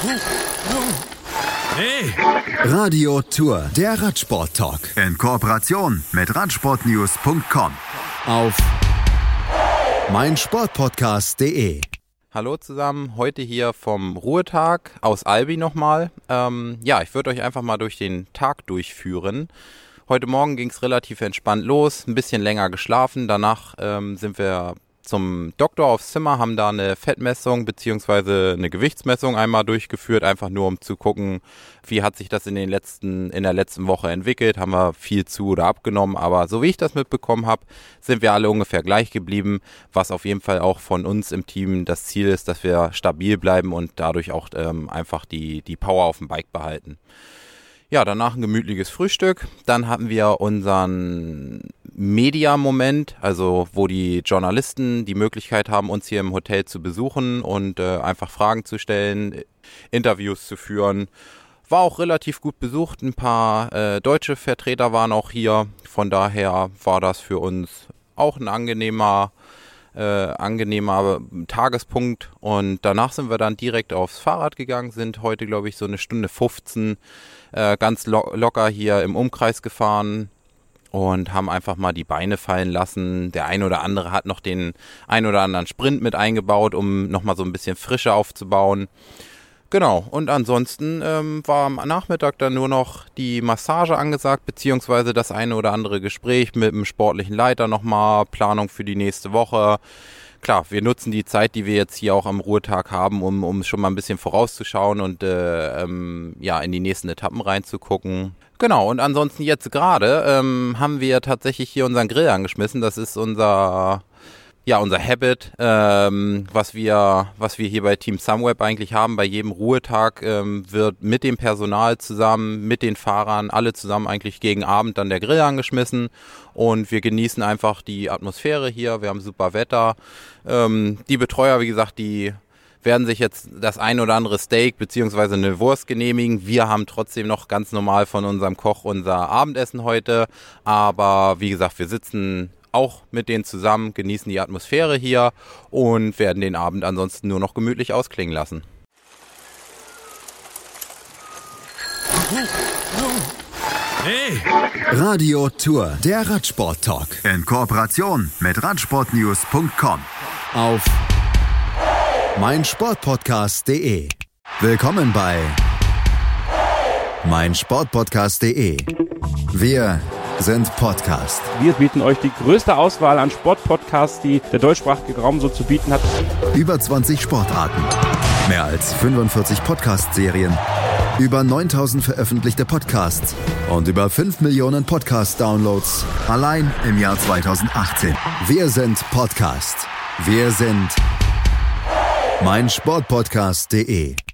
Hey! Radio Tour, der Radsport-Talk. In Kooperation mit Radsportnews.com. Auf meinsportpodcast.de. Hallo zusammen, heute hier vom Ruhetag aus Albi nochmal. Ich würde euch einfach mal durch den Tag durchführen. Heute Morgen ging es relativ entspannt los, ein bisschen länger geschlafen. Danach sind wir zum Doktor aufs Zimmer, haben da eine Fettmessung bzw. eine Gewichtsmessung einmal durchgeführt, einfach nur um zu gucken, wie hat sich das in der letzten Woche entwickelt, haben wir viel zu oder abgenommen, aber so wie ich das mitbekommen habe, sind wir alle ungefähr gleich geblieben, was auf jeden Fall auch von uns im Team das Ziel ist, dass wir stabil bleiben und dadurch auch einfach die Power auf dem Bike behalten. Ja, danach ein gemütliches Frühstück. Dann hatten wir unseren Media-Moment, also wo die Journalisten die Möglichkeit haben, uns hier im Hotel zu besuchen und einfach Fragen zu stellen, Interviews zu führen. War auch relativ gut besucht. Ein paar deutsche Vertreter waren auch hier. Von daher war das für uns auch ein angenehmer Tagespunkt. Und danach sind wir dann direkt aufs Fahrrad gegangen, sind heute, glaube ich, so eine Stunde 15 ganz locker hier im Umkreis gefahren und haben einfach mal die Beine fallen lassen. Der ein oder andere hat noch den ein oder anderen Sprint mit eingebaut, um nochmal so ein bisschen Frische aufzubauen. Genau, und ansonsten war am Nachmittag dann nur noch die Massage angesagt, beziehungsweise das eine oder andere Gespräch mit dem sportlichen Leiter nochmal, Planung für die nächste Woche. Klar, wir nutzen die Zeit, die wir jetzt hier auch am Ruhetag haben, um schon mal ein bisschen vorauszuschauen und in die nächsten Etappen reinzugucken. Genau, und ansonsten jetzt gerade haben wir tatsächlich hier unseren Grill angeschmissen. Das ist unser Habit, was wir hier bei Team Sunweb eigentlich haben. Bei jedem Ruhetag wird mit dem Personal zusammen, mit den Fahrern, alle zusammen eigentlich gegen Abend dann der Grill angeschmissen und wir genießen einfach die Atmosphäre hier. Wir haben super Wetter. Die Betreuer, wie gesagt, die werden sich jetzt das ein oder andere Steak bzw. eine Wurst genehmigen. Wir haben trotzdem noch ganz normal von unserem Koch unser Abendessen heute. Aber wie gesagt, wir sitzen auch mit denen zusammen, genießen die Atmosphäre hier und werden den Abend ansonsten nur noch gemütlich ausklingen lassen. Hey! Radio Tour, der Radsport-Talk. In Kooperation mit Radsportnews.com. Auf meinsportpodcast.de. Willkommen bei meinsportpodcast.de. Wir sind Podcast. Wir bieten euch die größte Auswahl an Sportpodcasts, die der deutschsprachige Raum so zu bieten hat. Über 20 Sportarten, mehr als 45 Podcast-Serien, über 9000 veröffentlichte Podcasts und über 5 Millionen Podcast-Downloads allein im Jahr 2018. Wir sind Podcast. Wir sind meinsportpodcast.de.